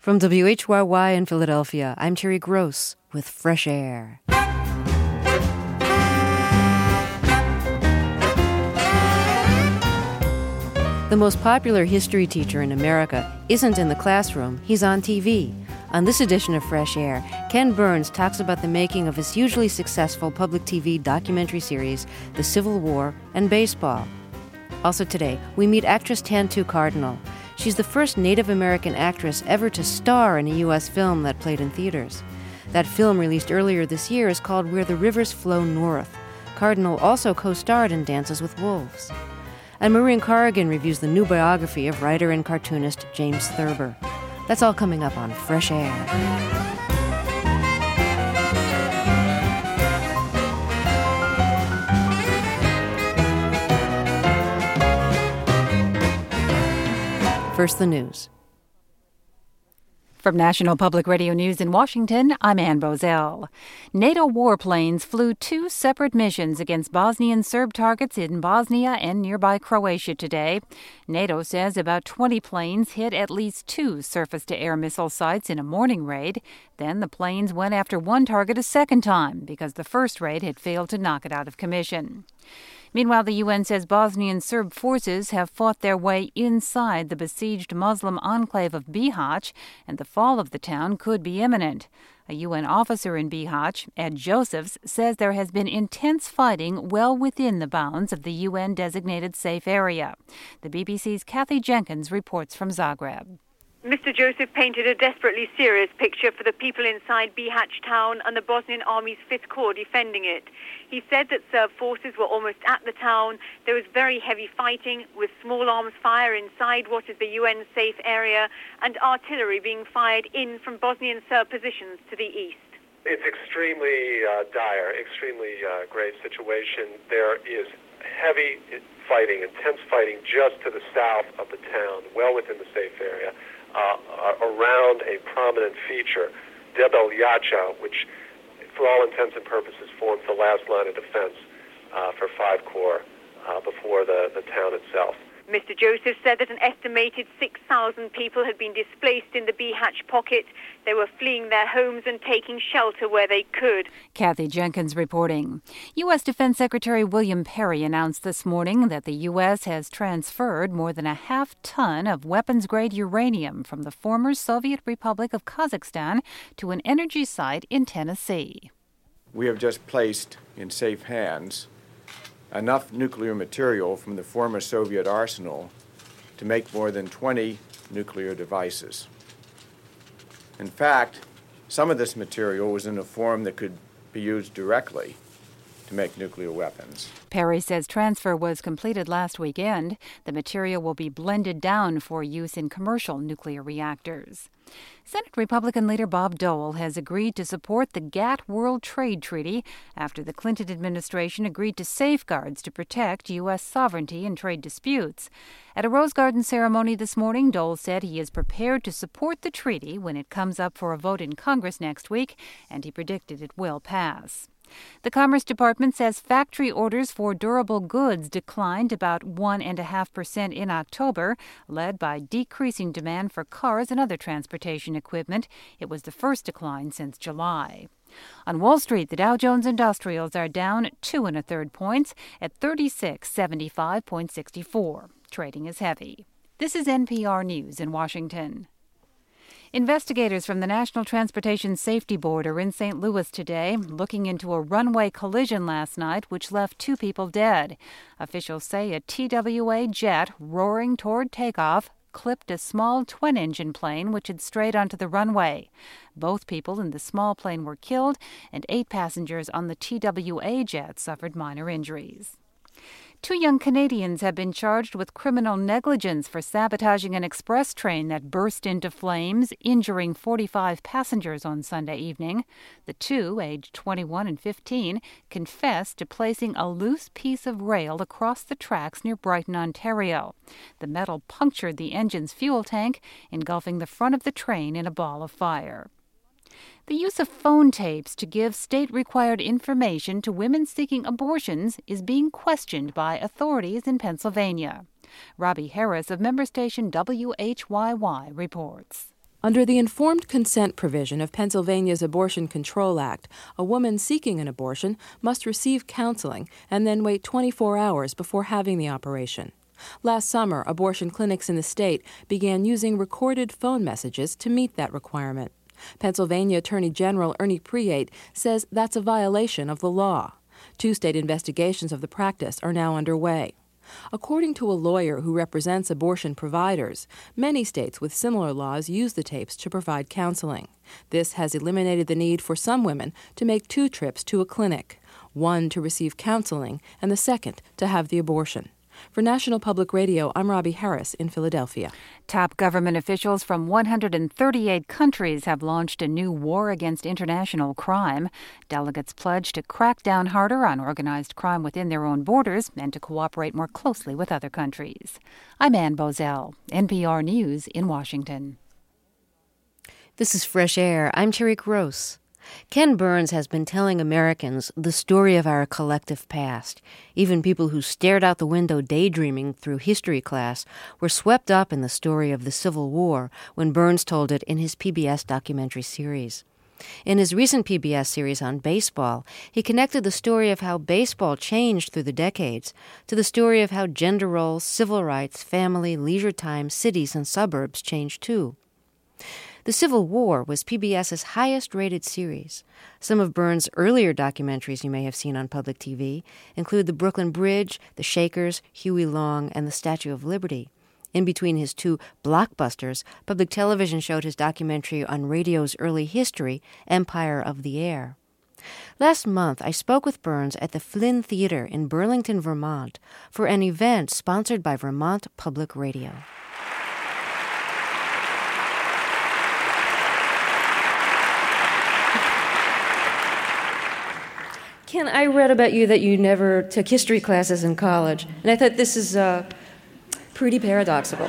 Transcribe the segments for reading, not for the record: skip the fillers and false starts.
From WHYY in Philadelphia, I'm Terry Gross with Fresh Air. The most popular history teacher in America isn't in the classroom, he's on TV. On this edition of Fresh Air, Ken Burns talks about the making of his hugely successful public TV documentary series, The Civil War and Baseball. Also today, we meet actress Tantoo Cardinal. She's the first Native American actress ever to star in a U.S. film that played in theaters. That film, released earlier this year, is called Where the Rivers Flow North. Cardinal also co-starred in Dances with Wolves. And Maureen Corrigan reviews the new biography of writer and cartoonist James Thurber. That's all coming up on Fresh Air. First, the news. From National Public Radio News in Washington, I'm Ann Bozell. NATO warplanes flew 2 separate missions against Bosnian Serb targets in Bosnia and nearby Croatia today. NATO says about 20 planes hit at least 2 surface-to-air missile sites in a morning raid. Then the planes went after one target a second time because the first raid had failed to knock it out of commission. Meanwhile, the UN says Bosnian Serb forces have fought their way inside the besieged Muslim enclave of Bihać, and the fall of the town could be imminent. A UN officer in Bihać, Ed Josephs, says there has been intense fighting well within the bounds of the UN-designated safe area. The BBC's Kathy Jenkins reports from Zagreb. Mr. Joseph painted a desperately serious picture for the people inside Bihać town and the Bosnian Army's 5th Corps defending it. He said that Serb forces were almost at the town. There was very heavy fighting with small arms fire inside what is the UN safe area and artillery being fired in from Bosnian Serb positions to the east. It's extremely dire, extremely grave situation. There is heavy fighting, intense fighting just to the south of the town, well within the safe area. Around a prominent feature, Debel Yacha, which for all intents and purposes forms the last line of defense for 5 Corps before the town itself. Mr. Joseph said that an estimated 6,000 people had been displaced in the Bihać pocket. They were fleeing their homes and taking shelter where they could. Kathy Jenkins reporting. U.S. Defense Secretary William Perry announced this morning that the U.S. has transferred more than a half-ton of weapons-grade uranium from the former Soviet Republic of Kazakhstan to an energy site in Tennessee. We have just placed in safe hands enough nuclear material from the former Soviet arsenal to make more than 20 nuclear devices. In fact, some of this material was in a form that could be used directly to make nuclear weapons. Perry says transfer was completed last weekend. The material will be blended down for use in commercial nuclear reactors. Senate Republican leader Bob Dole has agreed to support the GATT World Trade Treaty after the Clinton administration agreed to safeguards to protect U.S. sovereignty in trade disputes. At a Rose Garden ceremony this morning, Dole said he is prepared to support the treaty when it comes up for a vote in Congress next week, and he predicted it will pass. The Commerce Department says factory orders for durable goods declined about 1.5% in October, led by decreasing demand for cars and other transportation equipment. It was the first decline since July. On Wall Street, the Dow Jones Industrials are down 2 1/3 points at 3675.64. Trading is heavy. This is NPR News in Washington. Investigators from the National Transportation Safety Board are in St. Louis today, looking into a runway collision last night which left 2 people dead. Officials say a TWA jet roaring toward takeoff clipped a small twin-engine plane which had strayed onto the runway. Both people in the small plane were killed, and 8 passengers on the TWA jet suffered minor injuries. 2 young Canadians have been charged with criminal negligence for sabotaging an express train that burst into flames, injuring 45 passengers on Sunday evening. The 2, aged 21 and 15, confessed to placing a loose piece of rail across the tracks near Brighton, Ontario. The metal punctured the engine's fuel tank, engulfing the front of the train in a ball of fire. The use of phone tapes to give state-required information to women seeking abortions is being questioned by authorities in Pennsylvania. Robbie Harris of member station WHYY reports. Under the informed consent provision of Pennsylvania's Abortion Control Act, a woman seeking an abortion must receive counseling and then wait 24 hours before having the operation. Last summer, abortion clinics in the state began using recorded phone messages to meet that requirement. Pennsylvania Attorney General Ernie Priate says that's a violation of the law. 2 state investigations of the practice are now underway. According to a lawyer who represents abortion providers, many states with similar laws use the tapes to provide counseling. This has eliminated the need for some women to make 2 trips to a clinic, one to receive counseling and the second to have the abortion. For National Public Radio, I'm Robbie Harris in Philadelphia. Top government officials from 138 countries have launched a new war against international crime. Delegates pledge to crack down harder on organized crime within their own borders and to cooperate more closely with other countries. I'm Ann Bozell, NPR News in Washington. This is Fresh Air. I'm Terry Gross. Ken Burns has been telling Americans the story of our collective past. Even people who stared out the window daydreaming through history class were swept up in the story of the Civil War when Burns told it in his PBS documentary series. In his recent PBS series on baseball, he connected the story of how baseball changed through the decades to the story of how gender roles, civil rights, family, leisure time, cities, and suburbs changed too. The Civil War was PBS's highest-rated series. Some of Burns' earlier documentaries you may have seen on public TV include The Brooklyn Bridge, The Shakers, Huey Long, and The Statue of Liberty. In between his 2 blockbusters, public television showed his documentary on radio's early history, Empire of the Air. Last month, I spoke with Burns at the Flynn Theater in Burlington, Vermont, for an event sponsored by Vermont Public Radio. Ken, I read about you that you never took history classes in college, and I thought this is pretty paradoxical.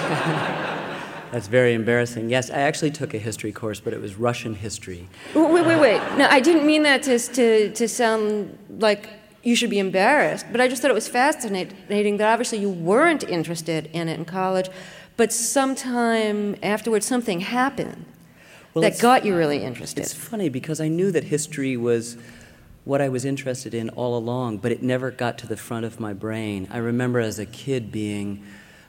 Yeah, that's very embarrassing. Yes, I actually took a history course, but it was Russian history. Wait. No, I didn't mean that to sound like you should be embarrassed, but I just thought it was fascinating that obviously you weren't interested in it in college, but sometime afterwards something happened that got you really interested. It's funny because I knew that history was what I was interested in all along, but it never got to the front of my brain. I remember as a kid being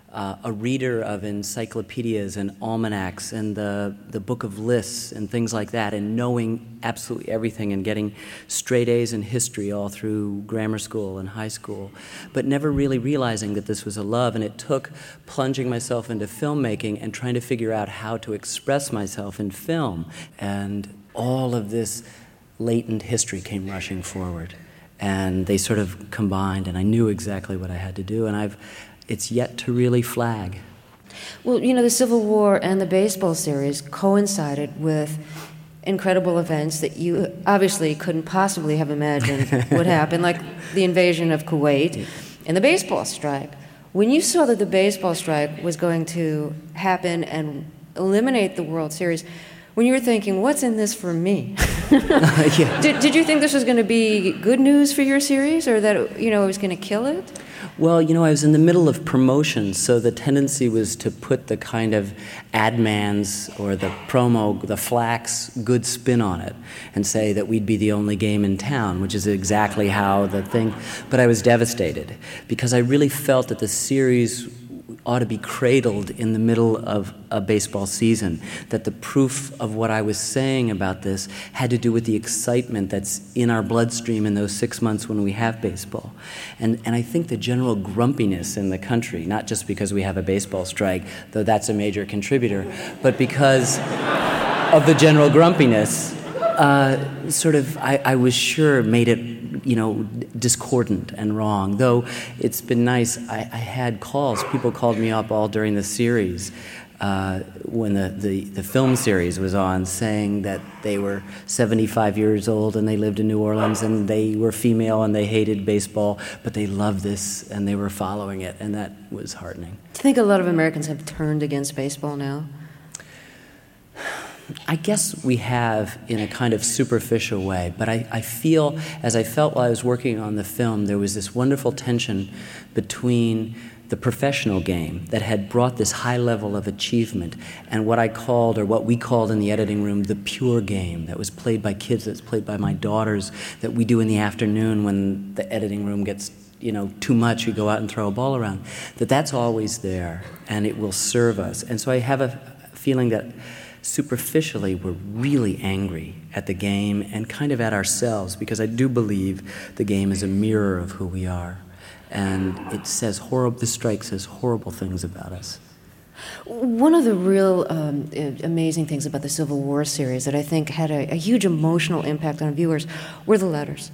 a reader of encyclopedias and almanacs and the book of lists and things like that, and knowing absolutely everything and getting straight A's in history all through grammar school and high school, but never really realizing that this was a love. And it took plunging myself into filmmaking and trying to figure out how to express myself in film. And all of this latent history came rushing forward, and they sort of combined, and I knew exactly what I had to do, and it's yet to really flag. Well, the Civil War and the baseball series coincided with incredible events that you obviously couldn't possibly have imagined would happen, like the invasion of Kuwait and the baseball strike. When you saw that the baseball strike was going to happen and eliminate the World Series, when you were thinking, what's in this for me? Yeah. Did you think this was going to be good news for your series, or that it was going to kill it? Well, I was in the middle of promotion, so the tendency was to put the kind of ad man's or the promo, the flax, good spin on it and say that we'd be the only game in town, which is exactly how the thing... But I was devastated because I really felt that the series ought to be cradled in the middle of a baseball season, that the proof of what I was saying about this had to do with the excitement that's in our bloodstream in those 6 months when we have baseball. And I think the general grumpiness in the country, not just because we have a baseball strike, though that's a major contributor, but because of the general grumpiness, I was sure made it discordant and wrong. Though it's been nice, I had calls. People called me up all during the series when the film series was on, saying that they were 75 years old and they lived in New Orleans and they were female and they hated baseball, but they loved this and they were following it, and that was heartening. Do you think a lot of Americans have turned against baseball now? I guess we have in a kind of superficial way, but I feel, as I felt while I was working on the film, there was this wonderful tension between the professional game, that had brought this high level of achievement, and what I called, or what we called in the editing room, the pure game that was played by kids, that's played by my daughters, that we do in the afternoon when the editing room gets too much, you go out and throw a ball around, that's always there, and it will serve us. And so I have a feeling that superficially we're really angry at the game and kind of at ourselves, because I do believe the game is a mirror of who we are. And it says this strike says horrible things about us. One of the real amazing things about the Civil War series that I think had a huge emotional impact on viewers were the letters.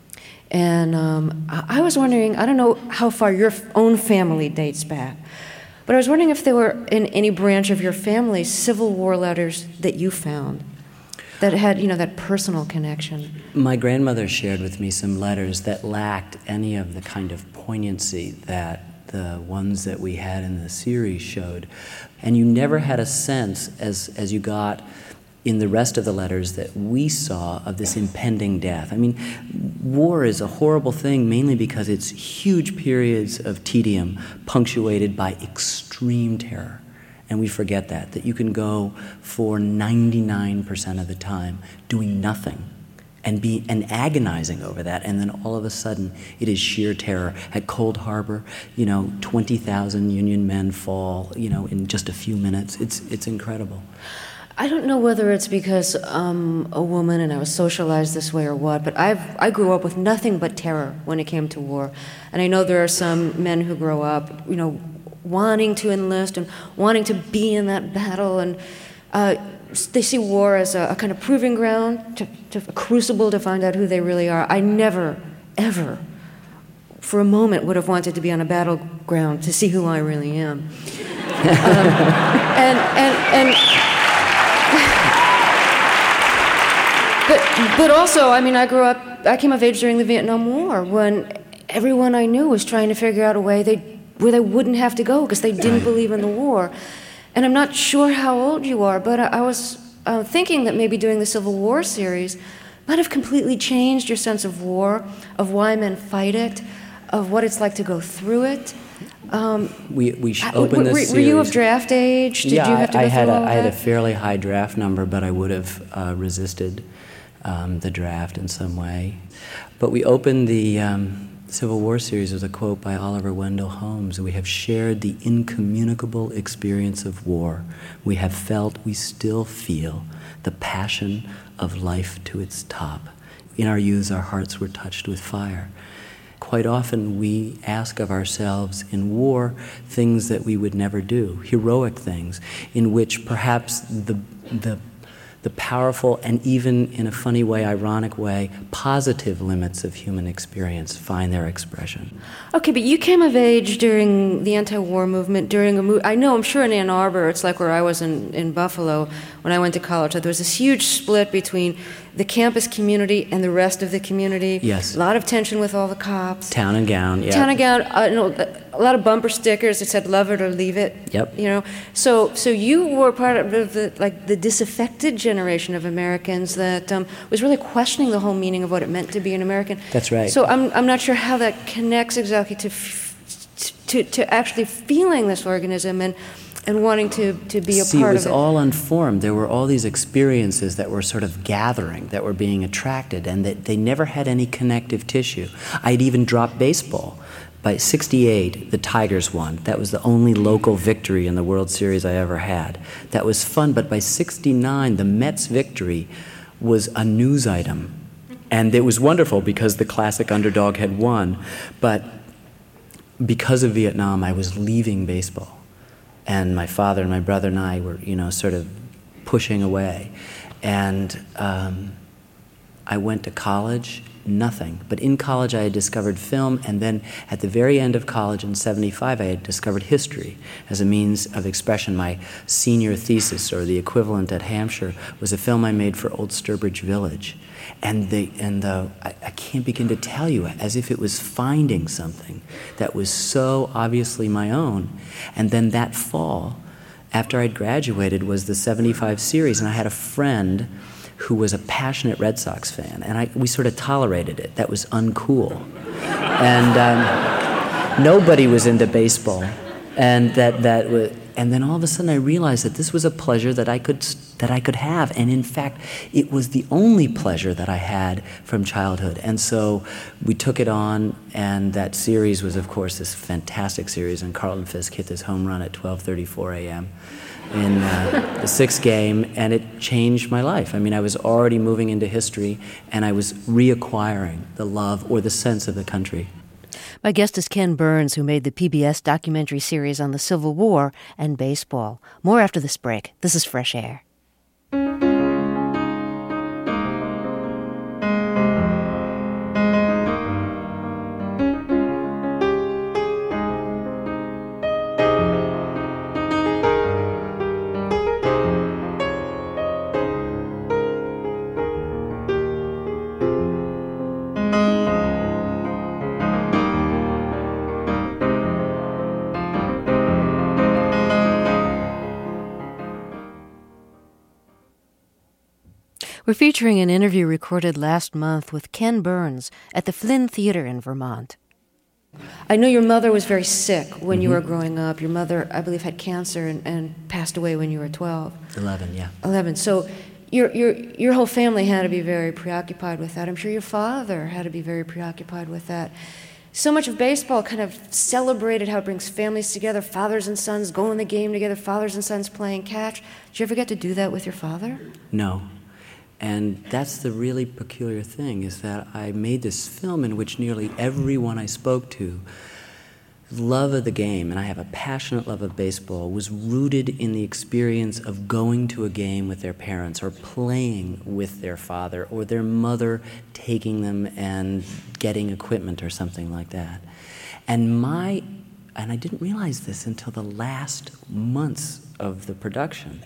And I was wondering, I don't know how far your own family dates back, but I was wondering if there were in any branch of your family Civil War letters that you found that had, that personal connection. My grandmother shared with me some letters that lacked any of the kind of poignancy that the ones that we had in the series showed. And you never had a sense, as you got in the rest of the letters that we saw, of this impending death. I mean, war is a horrible thing mainly because it's huge periods of tedium punctuated by extreme terror. And we forget that you can go for 99% of the time doing nothing and agonizing over that, and then all of a sudden it is sheer terror. At Cold Harbor, 20,000 Union men fall, in just a few minutes. It's incredible. I don't know whether it's because I'm a woman and I was socialized this way or what, but I grew up with nothing but terror when it came to war. And I know there are some men who grow up, wanting to enlist and wanting to be in that battle, and they see war as a kind of proving ground, to a crucible to find out who they really are. I never, ever, for a moment, would have wanted to be on a battleground to see who I really am. But also, I came of age during the Vietnam War, when everyone I knew was trying to figure out a way where they wouldn't have to go because they didn't believe in the war. And I'm not sure how old you are, but I was thinking that maybe doing the Civil War series might have completely changed your sense of war, of why men fight it, of what it's like to go through it. We opened this series. Were you of draft age? Did you have to go through all that? I had a fairly high draft number, but I would have resisted the draft in some way. But we opened the Civil War series with a quote by Oliver Wendell Holmes: "We have shared the incommunicable experience of war. We have felt, we still feel, the passion of life to its top. In our youth, our hearts were touched with fire." Quite often we ask of ourselves in war things that we would never do, heroic things, in which perhaps the powerful and even, in a funny way, ironic way, positive limits of human experience find their expression. Okay, but you came of age during the anti-war movement, during I'm sure in Ann Arbor, it's like where I was in Buffalo when I went to college, that there was this huge split between the campus community and the rest of the community. Yes. A lot of tension with all the cops. Town and gown, yeah. Town and gown, a lot of bumper stickers that said "love it or leave it." Yep. So you were part of the disaffected generation of Americans that was really questioning the whole meaning of what it meant to be an American. That's right. So I'm not sure how that connects exactly to actually feeling this organism and wanting to be a part of it. See, it was all unformed. There were all these experiences that were sort of gathering, that were being attracted, and that they never had any connective tissue. I'd even dropped baseball. By '68, the Tigers won. That was the only local victory in the World Series I ever had. That was fun, but by '69, the Mets' victory was a news item. And it was wonderful because the classic underdog had won. But because of Vietnam, I was leaving baseball. And my father and my brother and I were, sort of pushing away. And I went to college, nothing. But in college, I had discovered film, and then at the very end of college in '75, I had discovered history as a means of expression. My senior thesis, or the equivalent at Hampshire, was a film I made for Old Sturbridge Village. And I can't begin to tell you, as if it was finding something that was so obviously my own. And then that fall, after I'd graduated, was the '75 series, and I had a friend who was a passionate Red Sox fan, and we sort of tolerated it. That was uncool. And nobody was into baseball, and that was. And then all of a sudden I realized that this was a pleasure that I could have, and in fact, it was the only pleasure that I had from childhood. And so we took it on, and that series was, of course, this fantastic series. And Carlton Fisk hit this home run at 12:34 a.m. in the sixth game, and it changed my life. I mean, I was already moving into history, and I was reacquiring the love or the sense of the country. My guest is Ken Burns, who made the PBS documentary series on the Civil War and baseball. More after this break. This is Fresh Air. We're featuring an interview recorded last month with Ken Burns at the Flynn Theater in Vermont. I know your mother was very sick when you were growing up. Your mother, I believe, had cancer and passed away when you were 12. 11, yeah. 11. So your whole family had to be very preoccupied with that. I'm sure your father had to be very preoccupied with that. So much of baseball kind of celebrated how it brings families together, fathers and sons going the game together, fathers and sons playing catch. Did you ever get to do that with your father? No. And that's the really peculiar thing, is that I made this film in which nearly everyone I spoke to, love of the game, and I have a passionate love of baseball, was rooted in the experience of going to a game with their parents or playing with their father or their mother taking them and getting equipment or something like that. And I didn't realize this until the last months of the production.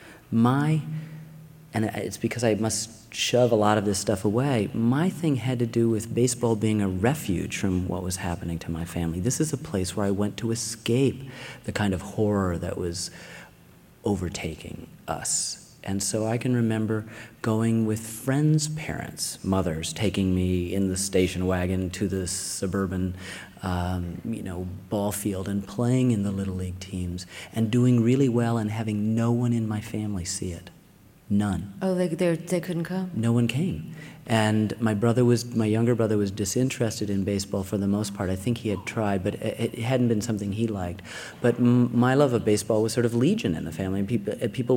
And it's because I must shove a lot of this stuff away. My thing had to do with baseball being a refuge from what was happening to my family. This is a place where I went to escape the kind of horror that was overtaking us. And so I can remember going with friends' parents, mothers, taking me in the station wagon to the suburban ball field and playing in the Little League teams and doing really well and having no one in my family see it. None. Oh, they couldn't come? No one came. And my younger brother was disinterested in baseball for the most part. I think he had tried, but it hadn't been something he liked. But my love of baseball was sort of legion in the family. People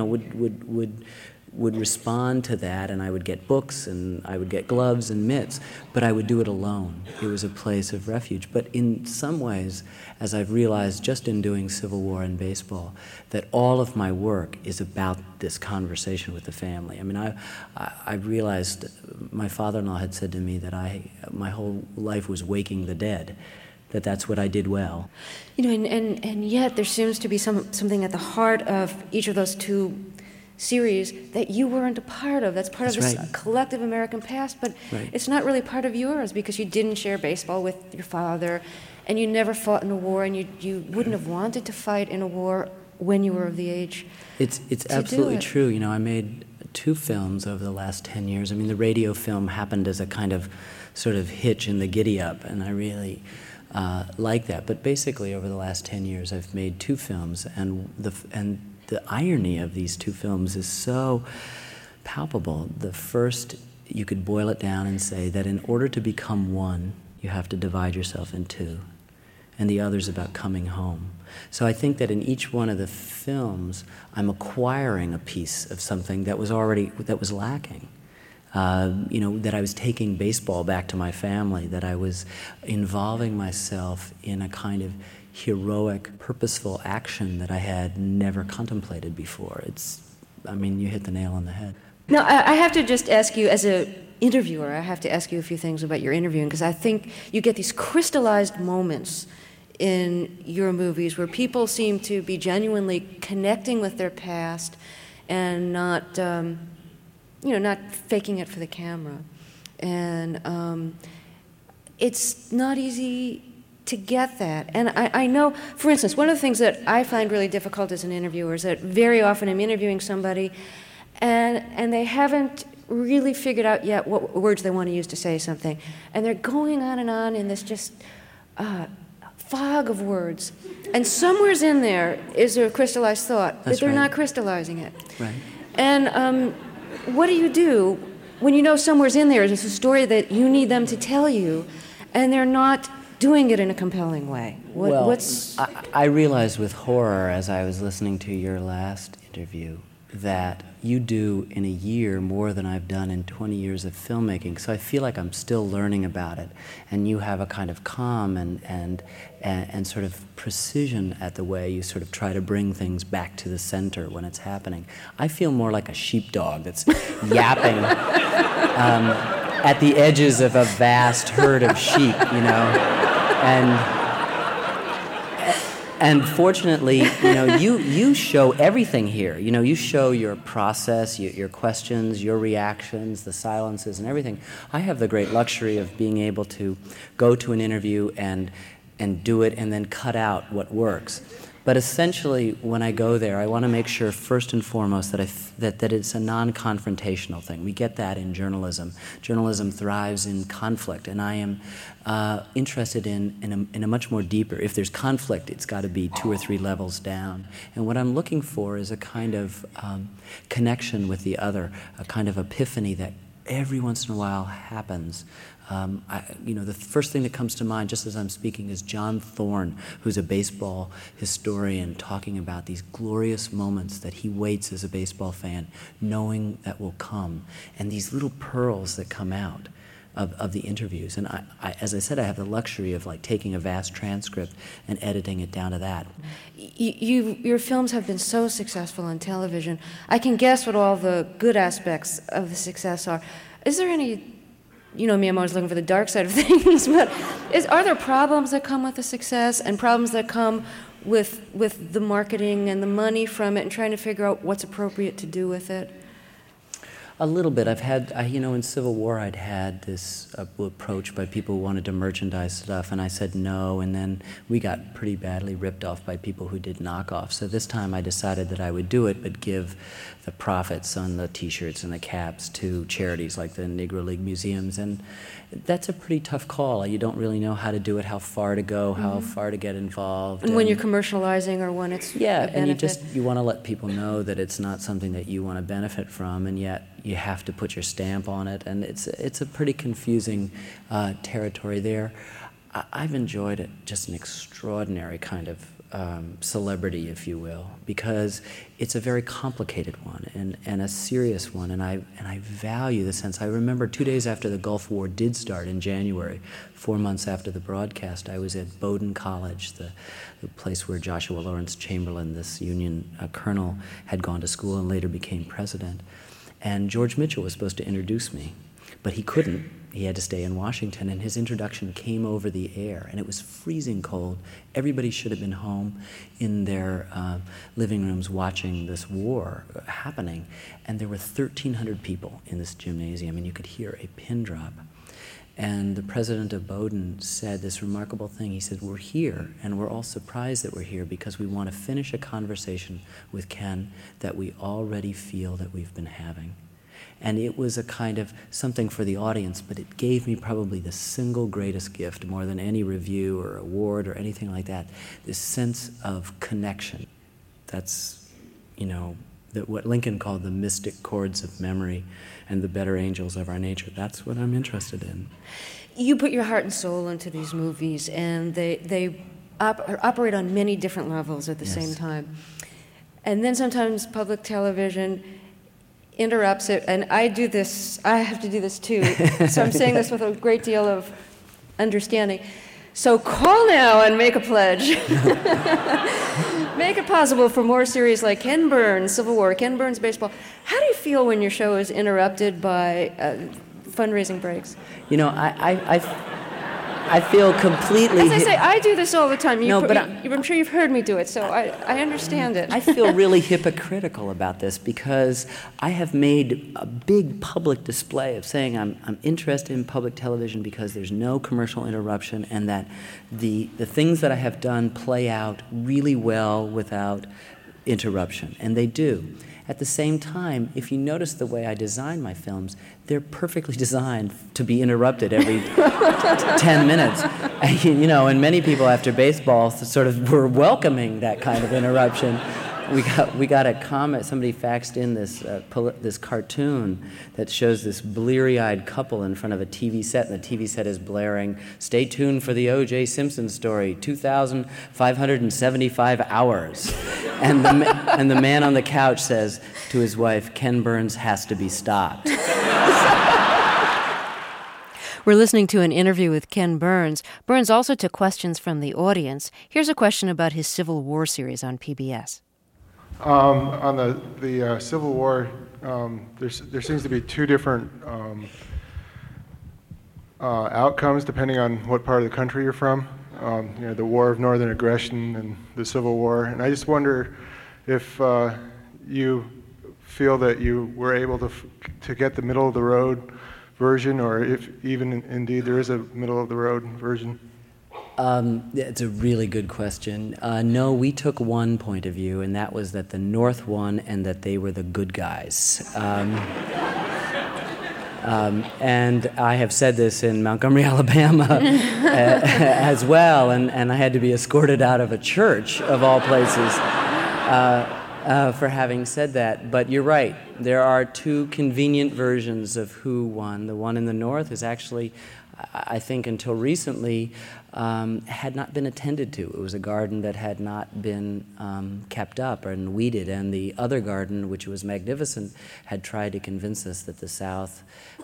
would respond to that, and I would get books, and I would get gloves and mitts, but I would do it alone. It was a place of refuge. But in some ways, as I've realized just in doing Civil War and baseball, that all of my work is about this conversation with the family. I mean, I realized my father-in-law had said to me that my whole life was waking the dead, that's what I did well. And yet there seems to be something at the heart of each of those two series that you weren't a part of. That's part of this collective American past, but it's not really part of yours because you didn't share baseball with your father, and you never fought in a war, and you wouldn't have wanted to fight in a war when you were of the age. It's absolutely true. I made 2 films over the last 10 years. I mean, the radio film happened as a kind of sort of hitch in the giddy up, and I really like that. But basically, over the last 10 years, I've made 2 films, and the irony of these 2 films is so palpable. The first, you could boil it down and say that in order to become one, you have to divide yourself in 2. And the other's about coming home. So I think that in each one of the films, I'm acquiring a piece of something that was lacking. That I was taking baseball back to my family, that I was involving myself in a kind of heroic, purposeful action that I had never contemplated before. You hit the nail on the head. Now, I have to just ask you, as an interviewer, I have to ask you a few things about your interviewing, because I think you get these crystallized moments in your movies where people seem to be genuinely connecting with their past and not faking it for the camera. And it's not easy to get that. And I know, for instance, one of the things that I find really difficult as an interviewer is that very often I'm interviewing somebody and they haven't really figured out yet what words they want to use to say something. And they're going on and on in this just fog of words. And somewhere's in there is a crystallized thought, but they're not crystallizing it. Right. And what do when you know somewhere's in there is a story that you need them to tell you, and they're not doing it in a compelling way? I realized with horror, as I was listening to your last interview, that you do in a year more than I've done in 20 years of filmmaking. So I feel like I'm still learning about it. And you have a kind of calm and sort of precision at the way you sort of try to bring things back to the center when it's happening. I feel more like a sheepdog that's yapping at the edges of a vast herd of sheep, you know. And fortunately, you show everything here. You show your process, your questions, your reactions, the silences, and everything. I have the great luxury of being able to go to an interview and do it and then cut out what works. But essentially, when I go there, I want to make sure first and foremost that it's a non-confrontational thing. We get that in journalism. Journalism thrives in conflict, and I am interested in a much more deeper. If there's conflict, it's got to be 2 or 3 levels down. And what I'm looking for is a kind of connection with the other, a kind of epiphany that every once in a while happens. The first thing that comes to mind, just as I'm speaking, is John Thorne, who's a baseball historian, talking about these glorious moments that he waits as a baseball fan, knowing that will come, and these little pearls that come out of the interviews. And I, as I said, I have the luxury of taking a vast transcript and editing it down to that. Your films have been so successful on television. I can guess what all the good aspects of the success are. Is there any? Me, I'm always looking for the dark side of things, but are there problems that come with the success and problems that come with the marketing and the money from it and trying to figure out what's appropriate to do with it? A little bit. In Civil War, I'd had this approach by people who wanted to merchandise stuff, and I said no, and then we got pretty badly ripped off by people who did knockoffs. So this time I decided that I would do it, but give the profits on the T-shirts and the caps to charities like the Negro League Museums, and that's a pretty tough call. You don't really know how to do it, how far to go, how far to get involved. And when you're commercializing or when it's and you want to let people know that it's not something that you want to benefit from, and yet you have to put your stamp on it, and it's a pretty confusing territory there. I've enjoyed it, just an extraordinary kind of celebrity, if you will, because it's a very complicated one and a serious one, and I value the sense. I remember 2 days after the Gulf War did start in January, 4 months after the broadcast, I was at Bowdoin College, the place where Joshua Lawrence Chamberlain, this Union colonel, had gone to school and later became president. And George Mitchell was supposed to introduce me, but he couldn't. He had to stay in Washington, and his introduction came over the air, and it was freezing cold. Everybody should have been home in their living rooms watching this war happening, and there were 1,300 people in this gymnasium, and you could hear a pin drop. And the president of Bowdoin said this remarkable thing. He said, "We're here, and we're all surprised that we're here because we want to finish a conversation with Ken that we already feel that we've been having." And it was a kind of something for the audience, but it gave me probably the single greatest gift, more than any review or award or anything like that, this sense of connection. That's, what Lincoln called the mystic chords of memory and the better angels of our nature. That's what I'm interested in. You put your heart and soul into these movies, and they operate on many different levels at the same time. And then sometimes public television interrupts it, and I have to do this too, so I'm saying this with a great deal of understanding. So call now and make a pledge. Make it possible for more series like Ken Burns, Civil War, Ken Burns, Baseball. How do you feel when your show is interrupted by fundraising breaks? I feel completely... As I say, I do this all the time. I'm sure you've heard me do it, so I understand it. I feel really hypocritical about this because I have made a big public display of saying I'm interested in public television because there's no commercial interruption, and that the things that I have done play out really well without interruption, and they do. At the same time, if you notice the way I design my films, they're perfectly designed to be interrupted every 10 minutes. And, and many people after baseball sort of were welcoming that kind of interruption. We got a comment. Somebody faxed in this cartoon that shows this bleary-eyed couple in front of a TV set, and the TV set is blaring, "Stay tuned for the O.J. Simpson story, 2,575 hours." And the man on the couch says to his wife, "Ken Burns has to be stopped." We're listening to an interview with Ken Burns. Burns also took questions from the audience. Here's a question about his Civil War series on PBS. On the Civil War, there seems to be two different outcomes depending on what part of the country you're from. The War of Northern Aggression and the Civil War. And I just wonder if you feel that you were able to get the middle of the road version, or if even indeed there is a middle of the road version. It's a really good question. No, we took one point of view, and that was that the North won and that they were the good guys. And I have said this in Montgomery, Alabama, as well, and I had to be escorted out of a church, of all places, for having said that. But you're right. There are two convenient versions of who won. The one in the North is actually, I think until recently, had not been attended to. It was a garden that had not been kept up and weeded, and the other garden, which was magnificent, had tried to convince us that the South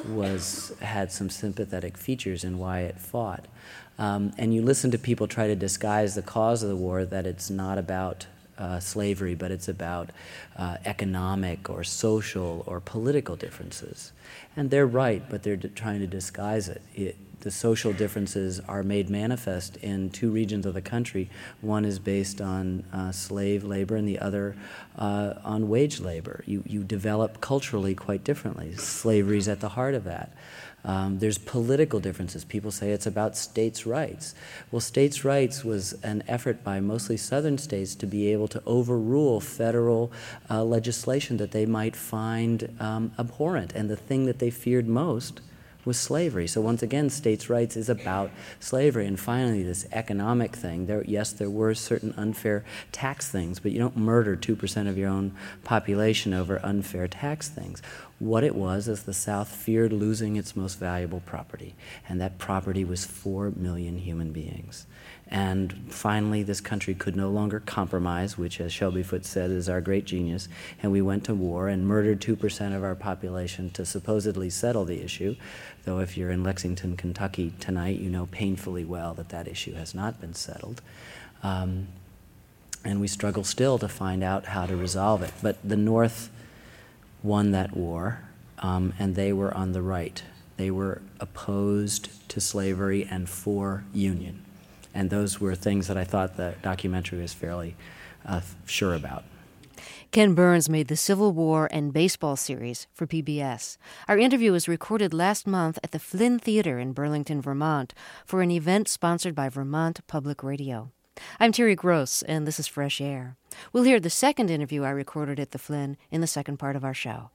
had some sympathetic features in why it fought. And you listen to people try to disguise the cause of the war, that it's not about slavery, but it's about economic or social or political differences. And they're right, but they're trying to disguise it. The social differences are made manifest in two regions of the country. One is based on slave labor and the other on wage labor. You develop culturally quite differently. Slavery's at the heart of that. There's political differences. People say it's about states' rights. Well, states' rights was an effort by mostly southern states to be able to overrule federal legislation that they might find abhorrent. And the thing that they feared most was slavery. So once again, states' rights is about slavery. And finally, this economic thing. There were certain unfair tax things, but you don't murder 2% of your own population over unfair tax things. What it was is the South feared losing its most valuable property, and that property was 4 million human beings. And finally, this country could no longer compromise, which, as Shelby Foote said, is our great genius, and we went to war and murdered 2% of our population to supposedly settle the issue, though if you're in Lexington, Kentucky tonight, you know painfully well that that issue has not been settled. And we struggle still to find out how to resolve it. But the North won that war, and they were on the right. They were opposed to slavery and for union. And those were things that I thought the documentary was fairly sure about. Ken Burns made the Civil War and Baseball series for PBS. Our interview was recorded last month at the Flynn Theater in Burlington, Vermont, for an event sponsored by Vermont Public Radio. I'm Terry Gross, and this is Fresh Air. We'll hear the second interview I recorded at the Flynn in the second part of our show.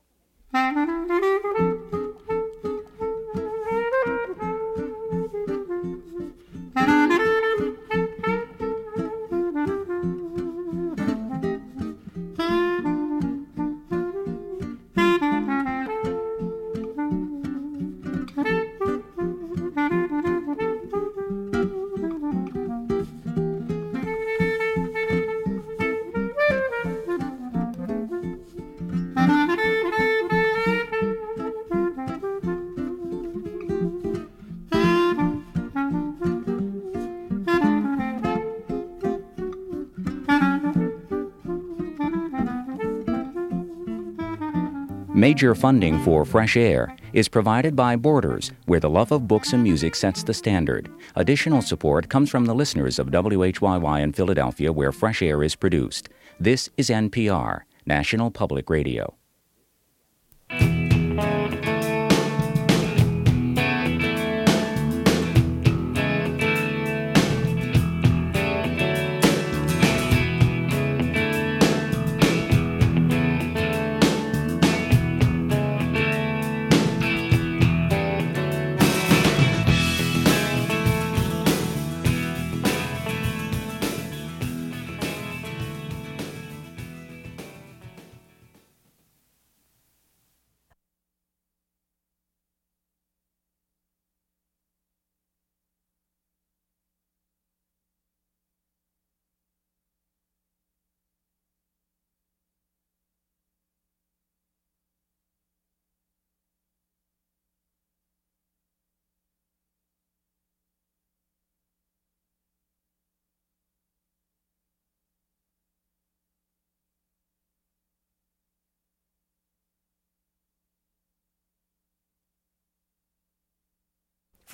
Major funding for Fresh Air is provided by Borders, where the love of books and music sets the standard. Additional support comes from the listeners of WHYY in Philadelphia, where Fresh Air is produced. This is NPR, National Public Radio.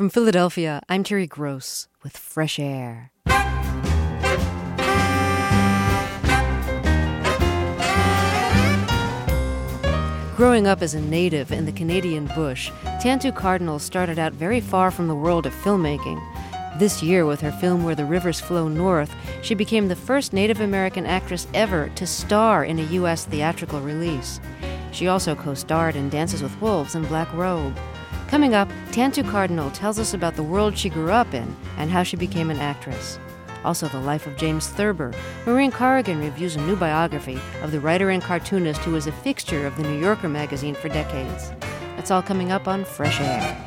From Philadelphia, I'm Terry Gross with Fresh Air. Growing up as a native in the Canadian bush, Tantoo Cardinal started out very far from the world of filmmaking. This year, with her film Where the Rivers Flow North, she became the first Native American actress ever to star in a U.S. theatrical release. She also co-starred in Dances with Wolves and Black Robe. Coming up, Tantoo Cardinal tells us about the world she grew up in and how she became an actress. Also the life of James Thurber. Maureen Corrigan reviews a new biography of the writer and cartoonist who was a fixture of the New Yorker magazine for decades. That's all coming up on Fresh Air.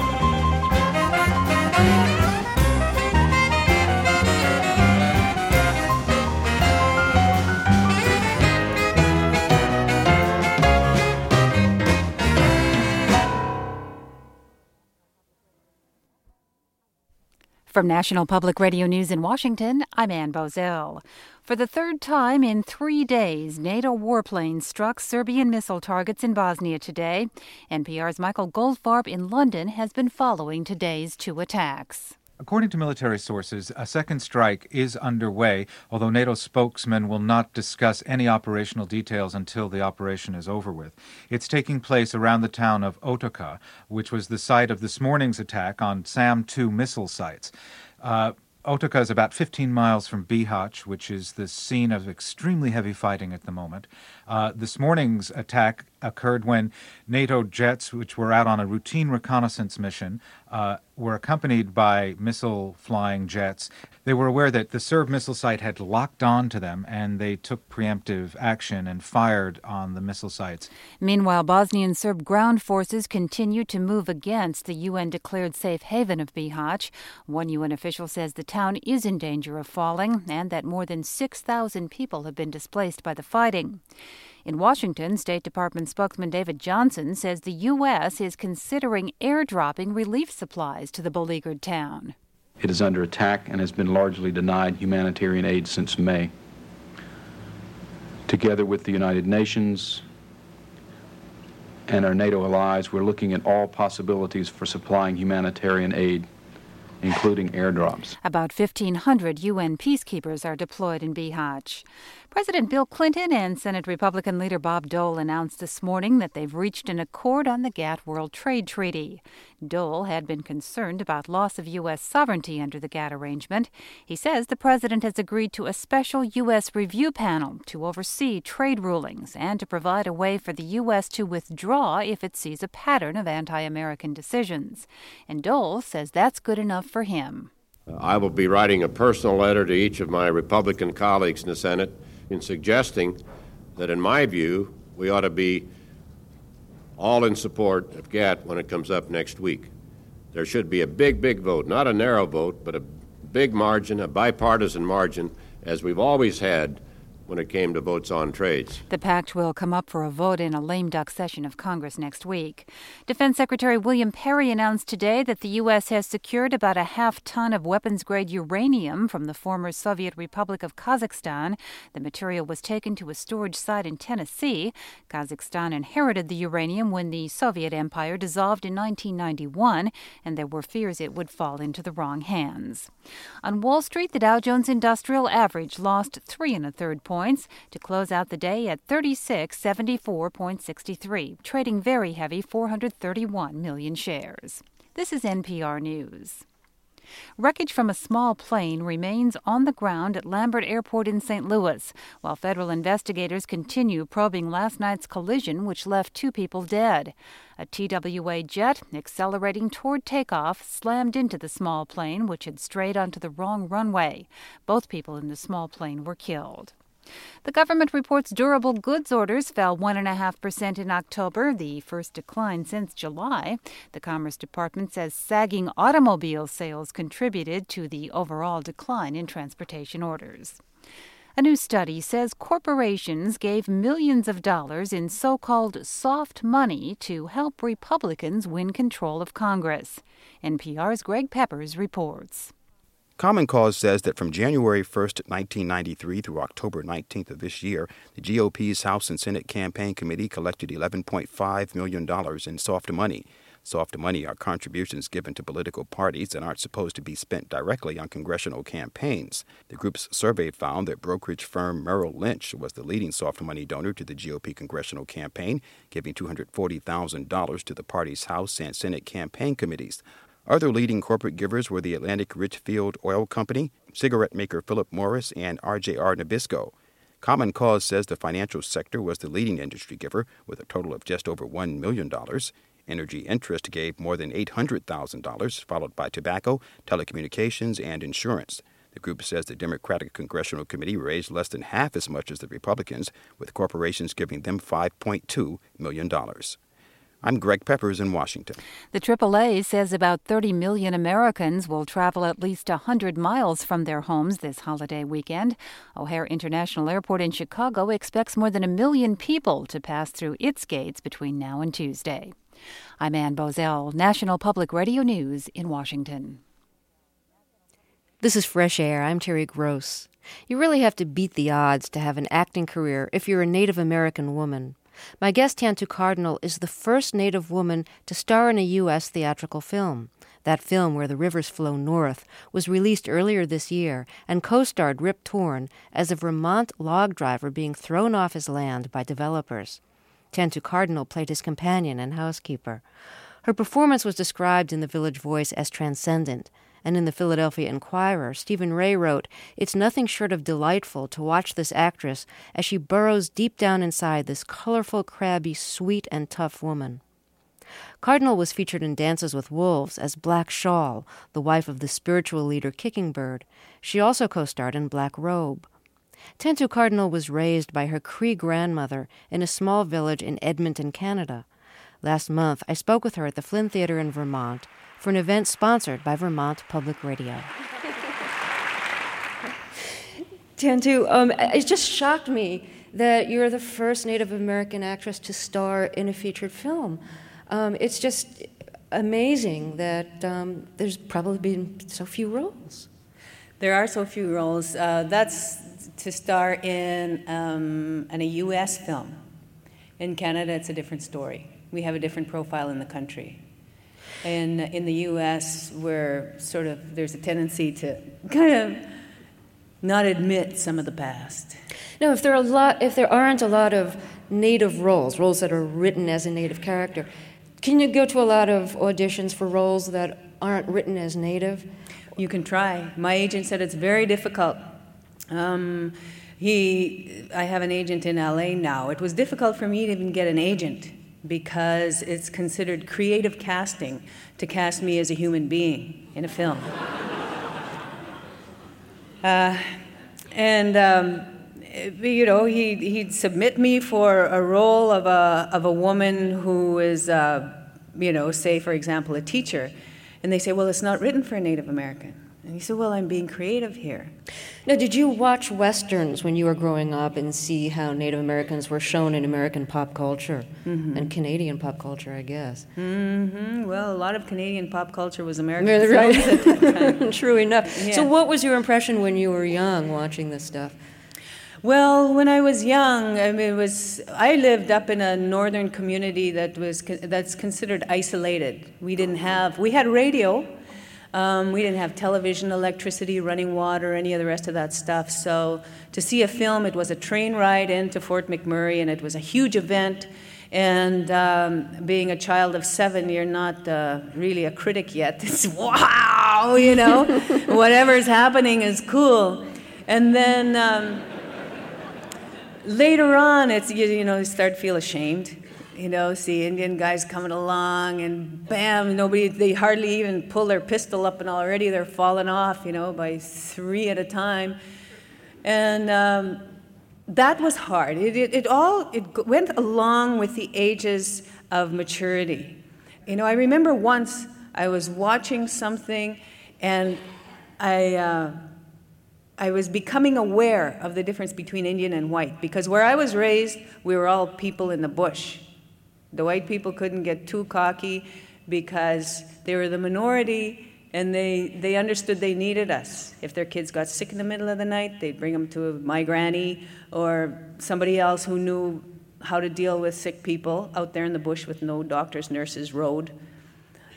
From National Public Radio News in Washington, I'm Ann Bozell. For the third time in 3 days, NATO warplanes struck Serbian missile targets in Bosnia today. NPR's Michael Goldfarb in London has been following today's 2 attacks. According to military sources, a second strike is underway, although NATO spokesmen will not discuss any operational details until the operation is over with. It's taking place around the town of Otoka, which was the site of this morning's attack on SAM-2 missile sites. Otoka is about 15 miles from Bihać, which is the scene of extremely heavy fighting at the moment. This morning's attack occurred when NATO jets, which were out on a routine reconnaissance mission, were accompanied by missile-flying jets. They were aware that the Serb missile site had locked on to them, and they took preemptive action and fired on the missile sites. Meanwhile, Bosnian Serb ground forces continue to move against the UN-declared safe haven of Bihać. One UN official says the town is in danger of falling and that more than 6,000 people have been displaced by the fighting. In Washington, State Department spokesman David Johnson says the U.S. is considering airdropping relief supplies to the beleaguered town. It is under attack and has been largely denied humanitarian aid since May. Together with the United Nations and our NATO allies, we're looking at all possibilities for supplying humanitarian aid, including airdrops. About 1,500 UN peacekeepers are deployed in Bihać. President Bill Clinton and Senate Republican leader Bob Dole announced this morning that they've reached an accord on the GATT World Trade Treaty. Dole had been concerned about loss of U.S. sovereignty under the GATT arrangement. He says the president has agreed to a special U.S. review panel to oversee trade rulings and to provide a way for the U.S. to withdraw if it sees a pattern of anti-American decisions. And Dole says that's good enough for him. I will be writing a personal letter to each of my Republican colleagues in the Senate in suggesting that, in my view, we ought to be all in support of GATT when it comes up next week. There should be a big vote, not a narrow vote, but a big margin, a bipartisan margin, as we've always had when it came to votes on trades. The pact will come up for a vote in a lame duck session of Congress next week. Defense Secretary William Perry announced today that the U.S. has secured about a half-ton of weapons-grade uranium from the former Soviet Republic of Kazakhstan. The material was taken to a storage site in Tennessee. Kazakhstan inherited the uranium when the Soviet Empire dissolved in 1991, and there were fears it would fall into the wrong hands. On Wall Street, the Dow Jones Industrial Average lost 3 1/3 points to close out the day at 3674.63, trading very heavy 431 million shares. This is NPR News. Wreckage from a small plane remains on the ground at Lambert Airport in St. Louis, while federal investigators continue probing last night's collision, which left 2 people dead. A TWA jet, accelerating toward takeoff, slammed into the small plane, which had strayed onto the wrong runway. Both people in the small plane were killed. The government reports durable goods orders fell 1.5% in October, the first decline since July. The Commerce Department says sagging automobile sales contributed to the overall decline in transportation orders. A new study says corporations gave millions of dollars in so-called soft money to help Republicans win control of Congress. NPR's Greg Peppers reports. Common Cause says that from January 1st, 1993 through October 19th of this year, the GOP's House and Senate Campaign Committee collected $11.5 million in soft money. Soft money are contributions given to political parties and aren't supposed to be spent directly on congressional campaigns. The group's survey found that brokerage firm Merrill Lynch was the leading soft money donor to the GOP congressional campaign, giving $240,000 to the party's House and Senate campaign committees. Other leading corporate givers were the Atlantic Richfield Oil Company, cigarette maker Philip Morris, and RJR Nabisco. Common Cause says the financial sector was the leading industry giver with a total of just over $1 million. Energy Interest gave more than $800,000, followed by tobacco, telecommunications, and insurance. The group says the Democratic Congressional Committee raised less than half as much as the Republicans, with corporations giving them $5.2 million. I'm Greg Peppers in Washington. The AAA says about 30 million Americans will travel at least 100 miles from their homes this holiday weekend. O'Hare International Airport in Chicago expects more than 1 million people to pass through its gates between now and Tuesday. I'm Ann Bozell, National Public Radio News in Washington. This is Fresh Air. I'm Terry Gross. You really have to beat the odds to have an acting career if you're a Native American woman. My guest, Tantoo Cardinal, is the first Native woman to star in a U.S. theatrical film. That film, Where the Rivers Flow North, was released earlier this year and co-starred Rip Torn as a Vermont log driver being thrown off his land by developers. Tantoo Cardinal played his companion and housekeeper. Her performance was described in the Village Voice as transcendent, and in the Philadelphia Inquirer, Stephen Ray wrote, "It's nothing short of delightful to watch this actress as she burrows deep down inside this colorful, crabby, sweet, and tough woman." Cardinal was featured in Dances with Wolves as Black Shawl, the wife of the spiritual leader Kicking Bird. She also co-starred in Black Robe. Tantoo Cardinal was raised by her Cree grandmother in a small village in Edmonton, Canada. Last month, I spoke with her at the Flynn Theatre in Vermont for an event sponsored by Vermont Public Radio. Tantoo, it just shocked me that you're the first Native American actress to star in a featured film. It's just amazing that there's probably been so few roles. There are so few roles. That's to star in a U.S. film. In Canada, it's a different story. We have a different profile in the country. And in the U.S., where there's a tendency to kind of not admit some of the past. No, if there aren't a lot of Native roles that are written as a Native character, can you go to a lot of auditions for roles that aren't written as Native? You can try. My agent said it's very difficult. I have an agent in L.A. now. It was difficult for me to even get an agent, because it's considered creative casting to cast me as a human being in a film. He'd submit me for a role of a woman who is, say, for example, a teacher. And they say, well, it's not written for a Native American. And he said, well, I'm being creative here. Now, did you watch Westerns when you were growing up and see how Native Americans were shown in American pop culture and Canadian pop culture, I guess? Mm-hmm. Well, a lot of Canadian pop culture was American right. films at that time. True enough. Yeah. So what was your impression when you were young watching this stuff? Well, when I was young, I lived up in a northern community that's considered isolated. We had radio. We didn't have television, electricity, running water, any of the rest of that stuff. So to see a film, it was a train ride into Fort McMurray, and it was a huge event. And being a child of 7, you're not really a critic yet. It's wow, whatever's happening is cool. And then later on, it's you start to feel ashamed. See Indian guys coming along, and bam, they hardly even pull their pistol up, and already they're falling off, by 3 at a time. And that was hard. It went along with the ages of maturity. I remember once I was watching something, and I was becoming aware of the difference between Indian and white, because where I was raised, we were all people in the bush. The white people couldn't get too cocky because they were the minority, and they understood they needed us. If their kids got sick in the middle of the night, they'd bring them to my granny or somebody else who knew how to deal with sick people out there in the bush with no doctors, nurses, road.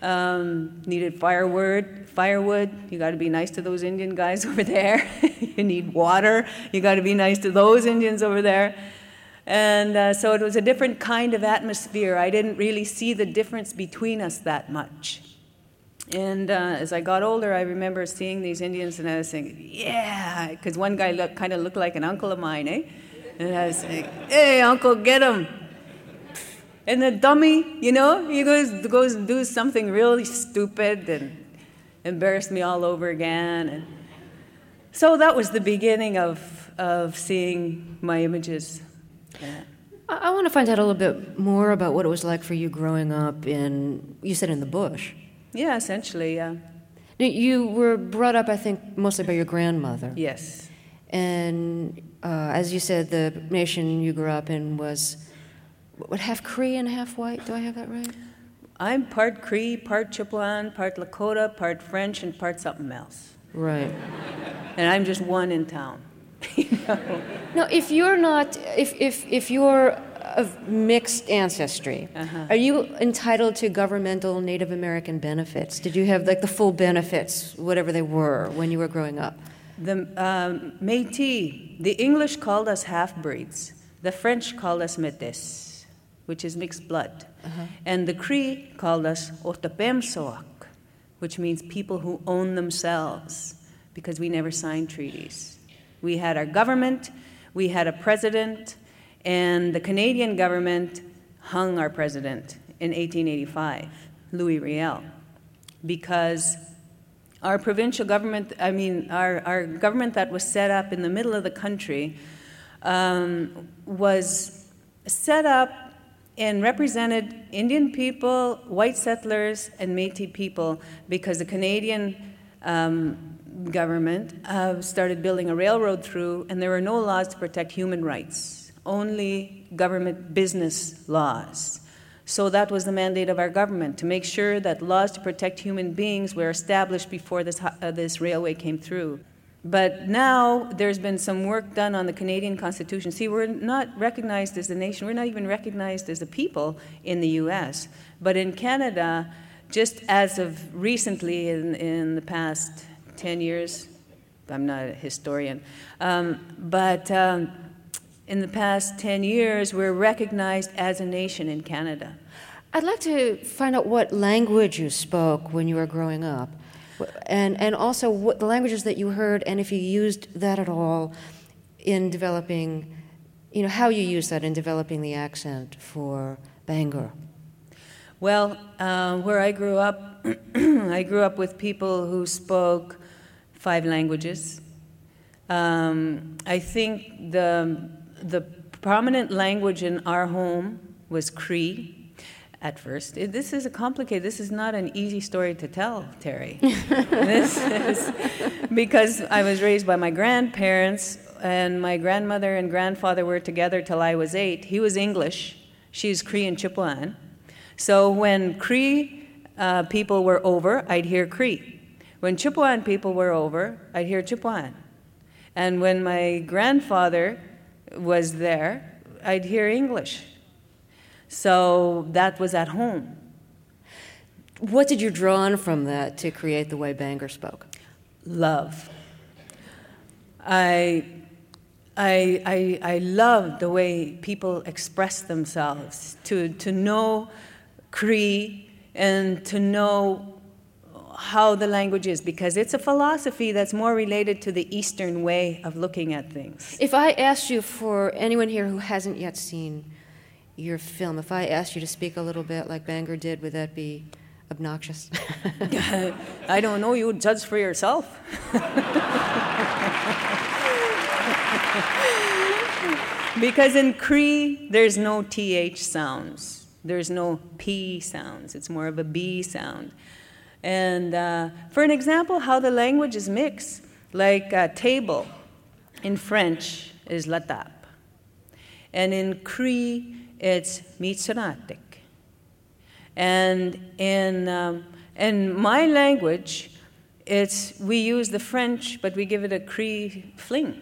Needed firewood. You got to be nice to those Indian guys over there. You need water. You got to be nice to those Indians over there. And so it was a different kind of atmosphere. I didn't really see the difference between us that much. And as I got older, I remember seeing these Indians, and I was saying, yeah, because one guy kind of looked like an uncle of mine, eh? And I was saying, hey, uncle, get him. And the dummy, he goes and do something really stupid and embarrass me all over again. And so that was the beginning of seeing my images. Yeah. I want to find out a little bit more about what it was like for you growing up you said in the bush. Yeah, essentially, yeah. You were brought up, I think, mostly by your grandmother. Yes. And as you said, the nation you grew up in was, half Cree and half white? Do I have that right? I'm part Cree, part Chippewan, part Lakota, part French, and part something else. Right. And I'm just one in town. No, if you're not, if you're of mixed ancestry, are you entitled to governmental Native American benefits? Did you have the full benefits, whatever they were, when you were growing up? The Métis, the English called us half-breeds. The French called us métis, which is mixed blood. And the Cree called us Otapemsoak, which means people who own themselves, because we never signed treaties. We had our government, we had a president, and the Canadian government hung our president in 1885, Louis Riel, because our provincial government, our government that was set up in the middle of the country was set up and represented Indian people, white settlers, and Métis people, because the Canadian government started building a railroad through, and there were no laws to protect human rights. Only government business laws. So that was the mandate of our government, to make sure that laws to protect human beings were established before this railway came through. But now there's been some work done on the Canadian Constitution. See, we're not recognized as a nation. We're not even recognized as a people in the U.S. But in Canada, just as of recently, in the past 10 years, I'm not a historian, in the past 10 years, we're recognized as a nation in Canada. I'd like to find out what language you spoke when you were growing up, and also what the languages that you heard, and if you used that at all in developing, how you used that in developing the accent for Bangor. Well, where I grew up, I grew up with people who spoke 5 languages. I think the prominent language in our home was Cree at first. This is not an easy story to tell, Terry. This is because I was raised by my grandparents, and my grandmother and grandfather were together till I was 8. He was English. She's Cree and Chippewan. So when Cree people were over, I'd hear Cree. When Chippewan people were over, I'd hear Chippewan. And when my grandfather was there, I'd hear English. So that was at home. What did you draw on from that to create the way Bangor spoke? Love. I love the way people express themselves, to know Cree and to know how the language is, because it's a philosophy that's more related to the Eastern way of looking at things. If I asked you, for anyone here who hasn't yet seen your film, if I asked you to speak a little bit like Bangor did, would that be obnoxious? I don't know, you judge for yourself. Because in Cree, there's no TH sounds. There's no P sounds. It's more of a B sound. And for an example, how the language is mixed, like table in French is la table. And in Cree, it's mitsuratik. And in my language, we use the French, but we give it a Cree fling.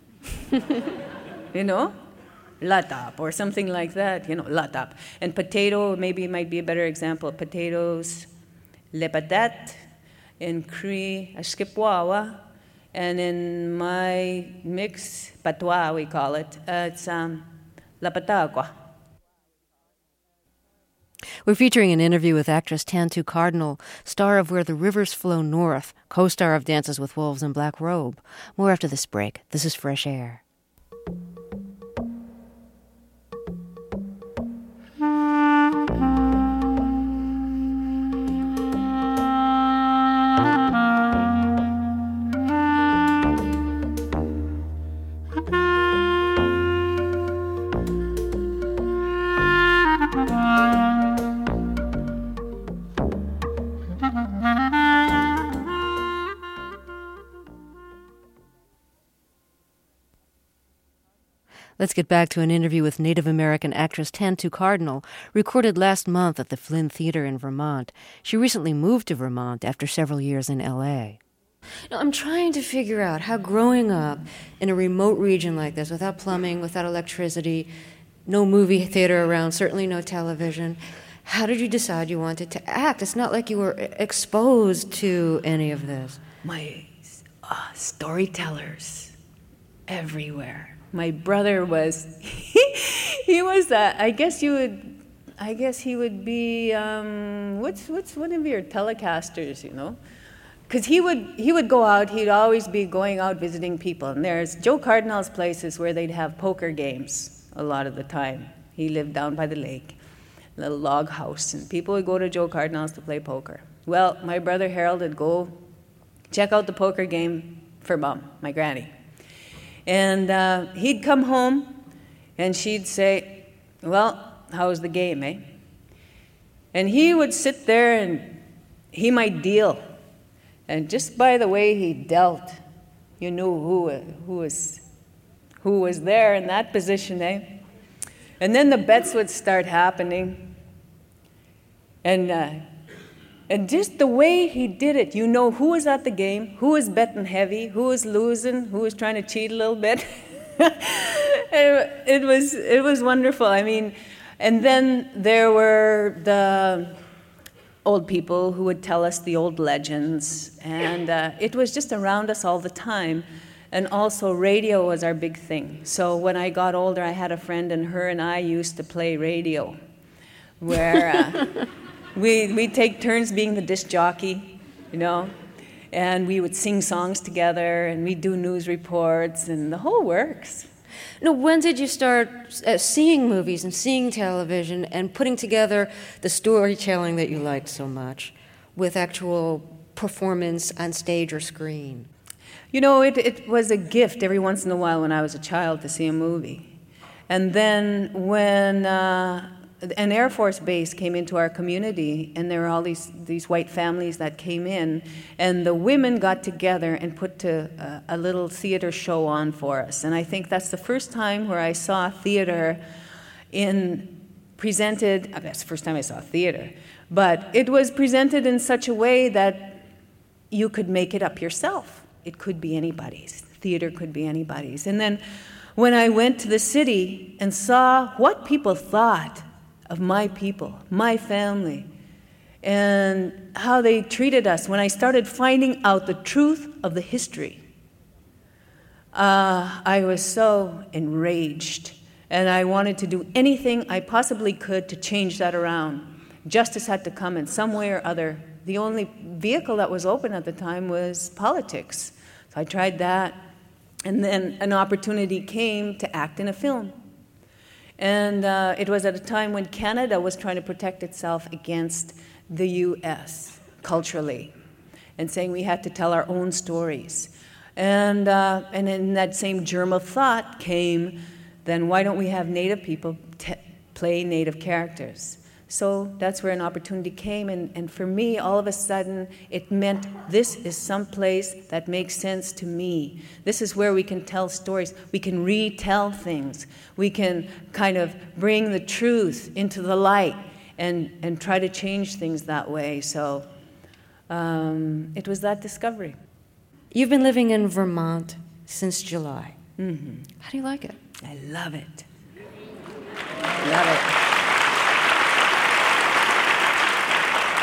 La table, or something like that, la table. And potato maybe might be a better example. Potatoes Lepatet, in Cree, Ashkipwawa, and in my mix, Patois we call it, it's Lapatagua. We're featuring an interview with actress Tantoo Cardinal, star of Where the Rivers Flow North, co-star of Dances with Wolves and Black Robe. More after this break. This is Fresh Air. Let's get back to an interview with Native American actress Tantoo Cardinal, recorded last month at the Flynn Theater in Vermont. She recently moved to Vermont after several years in L.A. Now, I'm trying to figure out how growing up in a remote region like this, without plumbing, without electricity, no movie theater around, certainly no television, how did you decide you wanted to act? It's not like you were exposed to any of this. My storytellers everywhere. My brother was, he was, I guess he would be, what's one of your telecasters, you know? Because he would go out, he'd always be going out visiting people. And there's Joe Cardinal's places where they'd have poker games a lot of the time. He lived down by the lake, a little log house, and people would go to Joe Cardinal's to play poker. Well, my brother Harold would go check out the poker game for Mom, my granny. And he'd come home, and she'd say, well, how was the game, eh? And he would sit there, and he might deal. And just by the way he dealt, you knew who was there in that position, eh? And then the bets would start happening. And just the way he did it, you know who was at the game, who was betting heavy, who was losing, who was trying to cheat a little bit. It was wonderful. I mean, and then there were the old people who would tell us the old legends, and it was just around us all the time. And also radio was our big thing. So when I got older, I had a friend, and her and I used to play radio, where we'd take turns being the disc jockey, you know, and we would sing songs together, and we'd do news reports, and the whole works. Now, when did you start seeing movies and seeing television and putting together the storytelling that you liked so much with actual performance on stage or screen? You know, it was a gift every once in a while when I was a child to see a movie. And then when an Air Force base came into our community, and there were all these white families that came in, and the women got together and put a little theater show on for us. And I think that's the first time where I saw theater presented, that's the first time I saw theater, but it was presented in such a way that you could make it up yourself. It could be anybody's. Theater could be anybody's. And then when I went to the city and saw what people thought of my people, my family, and how they treated us, when I started finding out the truth of the history, I was so enraged, and I wanted to do anything I possibly could to change that around. Justice had to come in some way or other. The only vehicle that was open at the time was politics. So I tried that, and then an opportunity came to act in a film. And it was at a time when Canada was trying to protect itself against the U.S. culturally, and saying we had to tell our own stories. And in that same germ of thought came, then why don't we have Native people play Native characters? So that's where an opportunity came, and for me, all of a sudden, it meant this is some place that makes sense to me. This is where we can tell stories. We can retell things. We can kind of bring the truth into the light and try to change things that way. So it was that discovery. You've been living in Vermont since July. Mm-hmm. How do you like it? I love it. I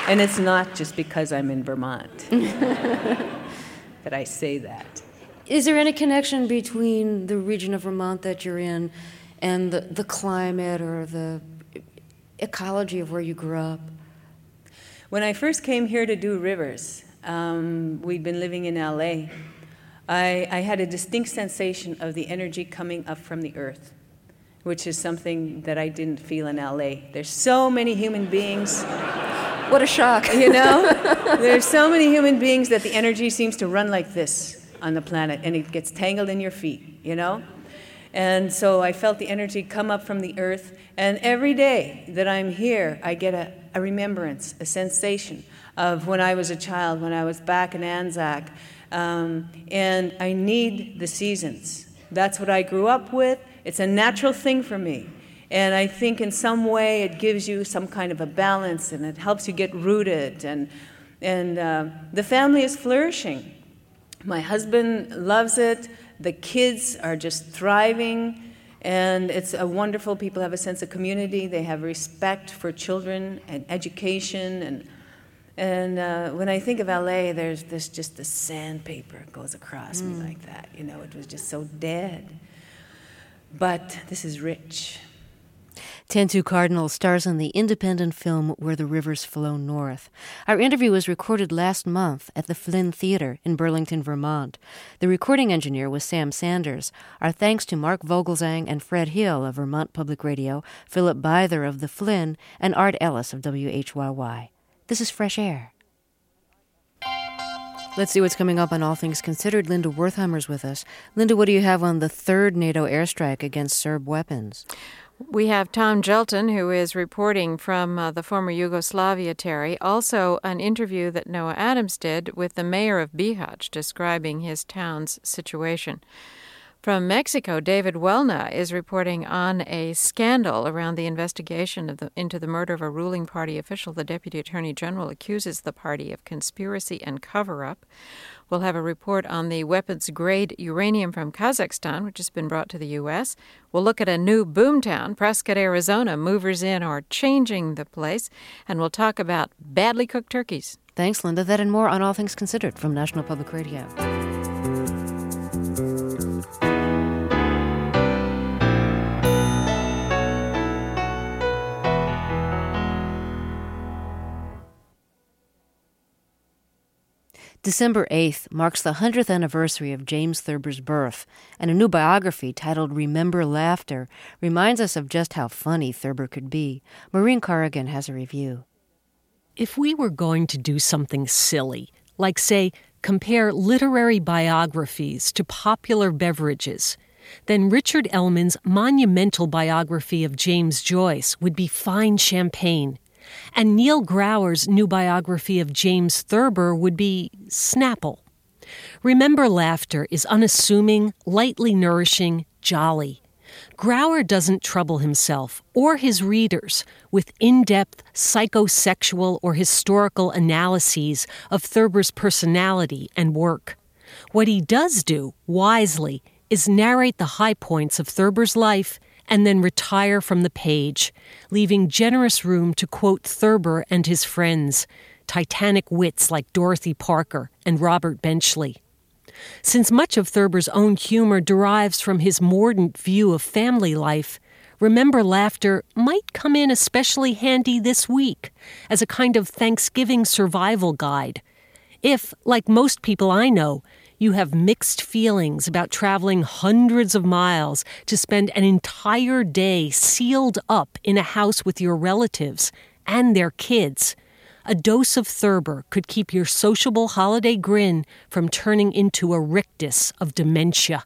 And it's not just because I'm in Vermont that I say that. Is there any connection between the region of Vermont that you're in and the climate or the ecology of where you grew up? When I first came here to do rivers, we'd been living in LA, I had a distinct sensation of the energy coming up from the earth, which is something that I didn't feel in LA. There's so many human beings. What a shock. You know? There's so many human beings that the energy seems to run like this on the planet, and it gets tangled in your feet, you know? And so I felt the energy come up from the earth, and every day that I'm here, I get a remembrance, a sensation of when I was a child, when I was back in Anzac. And I need the seasons. That's what I grew up with. It's a natural thing for me. And I think in some way it gives you some kind of a balance, and it helps you get rooted. And the family is flourishing. My husband loves it. The kids are just thriving. And it's a wonderful, people have a sense of community. They have respect for children and education. And when I think of LA, there's just the sandpaper goes across me like that. You know, it was just so dead. But this is rich. Tantoo Cardinal stars in the independent film Where the Rivers Flow North. Our interview was recorded last month at the Flynn Theater in Burlington, Vermont. The recording engineer was Sam Sanders. Our thanks to Mark Vogelzang and Fred Hill of Vermont Public Radio, Philip Byther of the Flynn, and Art Ellis of WHYY. This is Fresh Air. Let's see what's coming up on All Things Considered. Linda Wertheimer's with us. Linda, what do you have on the third NATO airstrike against Serb weapons? We have Tom Jelton, who is reporting from the former Yugoslavia, Terry. Also, an interview that Noah Adams did with the mayor of Bihać, describing his town's situation. From Mexico, David Welna is reporting on a scandal around the investigation into the murder of a ruling party official. The Deputy Attorney General accuses the party of conspiracy and cover-up. We'll have a report on the weapons-grade uranium from Kazakhstan, which has been brought to the U.S. We'll look at a new boomtown, Prescott, Arizona. Movers in are changing the place. And we'll talk about badly cooked turkeys. Thanks, Linda. That and more on All Things Considered from National Public Radio. December 8th marks the 100th anniversary of James Thurber's birth, and a new biography titled Remember Laughter reminds us of just how funny Thurber could be. Maureen Corrigan has a review. If we were going to do something silly, like, say, compare literary biographies to popular beverages, then Richard Ellman's monumental biography of James Joyce would be fine champagne. And Neil Grauer's new biography of James Thurber would be Snapple. Remember Laughter is unassuming, lightly nourishing, jolly. Grauer doesn't trouble himself or his readers with in-depth psychosexual or historical analyses of Thurber's personality and work. What he does do, wisely, is narrate the high points of Thurber's life and then retire from the page, leaving generous room to quote Thurber and his friends, Titanic wits like Dorothy Parker and Robert Benchley. Since much of Thurber's own humor derives from his mordant view of family life, Remember Laughter might come in especially handy this week as a kind of Thanksgiving survival guide. If, like most people I know, you have mixed feelings about traveling hundreds of miles to spend an entire day sealed up in a house with your relatives and their kids, a dose of Thurber could keep your sociable holiday grin from turning into a rictus of dementia.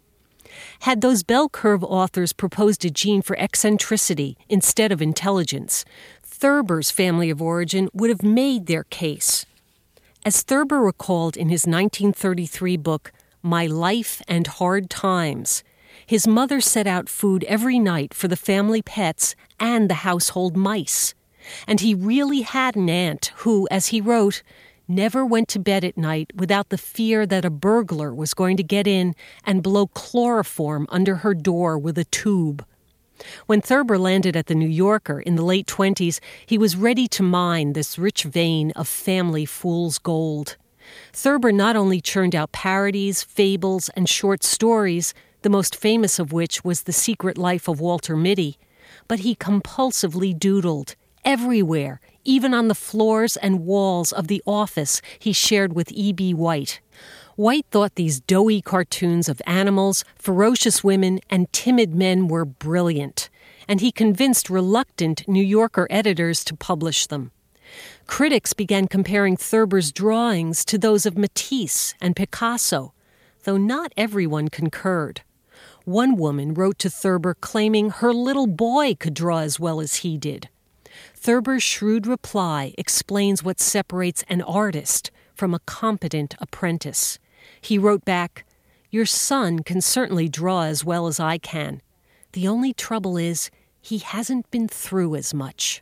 Had those bell curve authors proposed a gene for eccentricity instead of intelligence, Thurber's family of origin would have made their case. As Thurber recalled in his 1933 book, My Life and Hard Times, his mother set out food every night for the family pets and the household mice. And he really had an aunt who, as he wrote, never went to bed at night without the fear that a burglar was going to get in and blow chloroform under her door with a tube. When Thurber landed at the New Yorker in the late 20s, he was ready to mine this rich vein of family fool's gold. Thurber not only churned out parodies, fables, and short stories, the most famous of which was The Secret Life of Walter Mitty, but he compulsively doodled, everywhere, even on the floors and walls of the office he shared with E.B. White. White thought these doughy cartoons of animals, ferocious women, and timid men were brilliant, and he convinced reluctant New Yorker editors to publish them. Critics began comparing Thurber's drawings to those of Matisse and Picasso, though not everyone concurred. One woman wrote to Thurber claiming her little boy could draw as well as he did. Thurber's shrewd reply explains what separates an artist from a competent apprentice. He wrote back, "Your son can certainly draw as well as I can. The only trouble is he hasn't been through as much."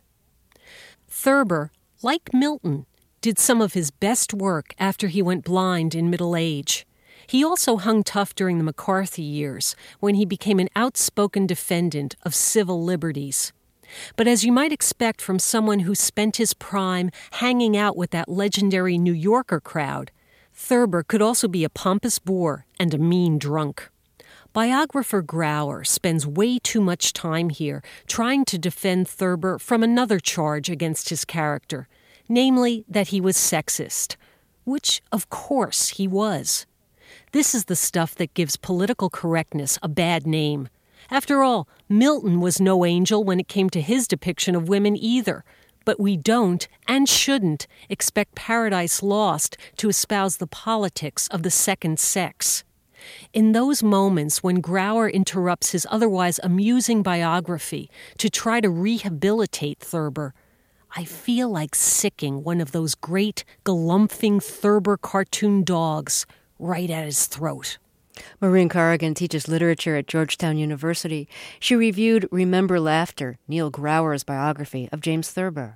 Thurber, like Milton, did some of his best work after he went blind in middle age. He also hung tough during the McCarthy years, when he became an outspoken defendant of civil liberties. But as you might expect from someone who spent his prime hanging out with that legendary New Yorker crowd, Thurber could also be a pompous bore and a mean drunk. Biographer Grauer spends way too much time here trying to defend Thurber from another charge against his character, namely that he was sexist, which, of course, he was. This is the stuff that gives political correctness a bad name. After all, Milton was no angel when it came to his depiction of women either, but we don't, and shouldn't, expect Paradise Lost to espouse the politics of the second sex. In those moments when Grauer interrupts his otherwise amusing biography to try to rehabilitate Thurber, I feel like sicking one of those great, galumphing Thurber cartoon dogs right at his throat. Maureen Corrigan teaches literature at Georgetown University. She reviewed Remember Laughter, Neil Grauer's biography of James Thurber.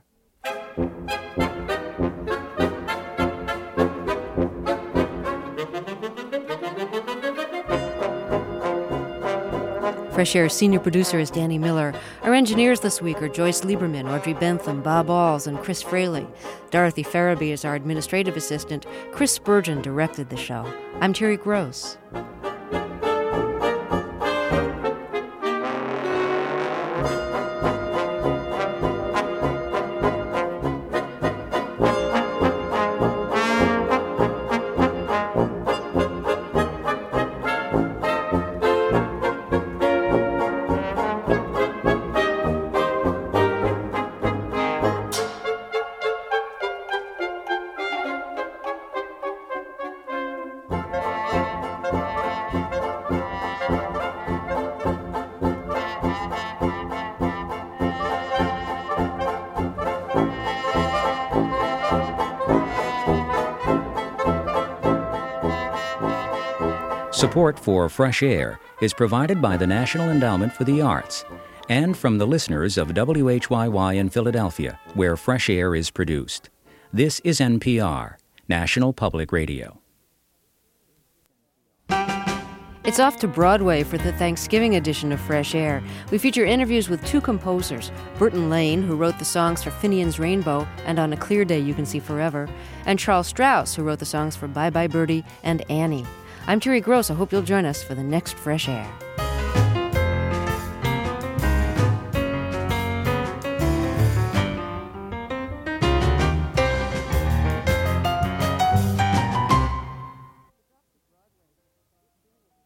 Fresh Air's senior producer is Danny Miller. Our engineers this week are Joyce Lieberman, Audrey Bentham, Bob Alls, and Chris Fraley. Dorothy Farabee is our administrative assistant. Chris Spurgeon directed the show. I'm Terry Gross. Support for Fresh Air is provided by the National Endowment for the Arts and from the listeners of WHYY in Philadelphia, where Fresh Air is produced. This is NPR, National Public Radio. It's off to Broadway for the Thanksgiving edition of Fresh Air. We feature interviews with two composers, Burton Lane, who wrote the songs for Finian's Rainbow and On a Clear Day You Can See Forever, and Charles Strauss, who wrote the songs for Bye Bye Birdie and Annie. I'm Terry Gross. I hope you'll join us for the next Fresh Air.